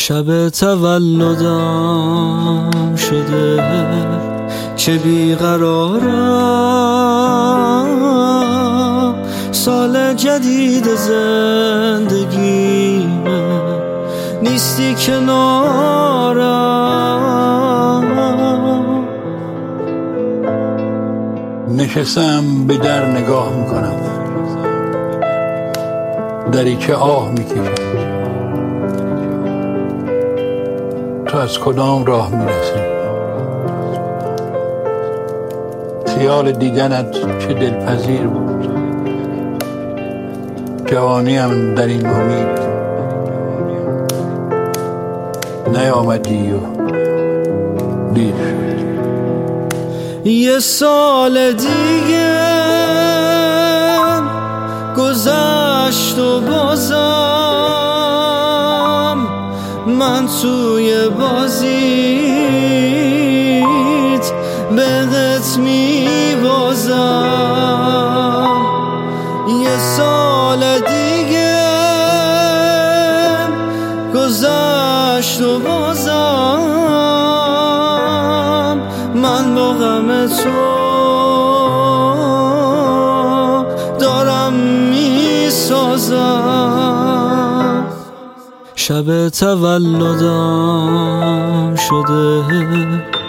شب تولدم شده که بیقرارم، سال جدید زندگیمه نیستی کنارم. نشستم به در نگاه میکنم، دری که آه میکشم. تو از کدام راه میرسی؟ خیال دیدنت چه دلپذیر بود. جوانیم در این امید نیامدی و دیر شد. یه سال دیگه گذشت و بازم من توی بازیت بهت میبازم. یه سال دیگه گذشت و بازم من با غم تو دارم میسازم. شب تولدم شده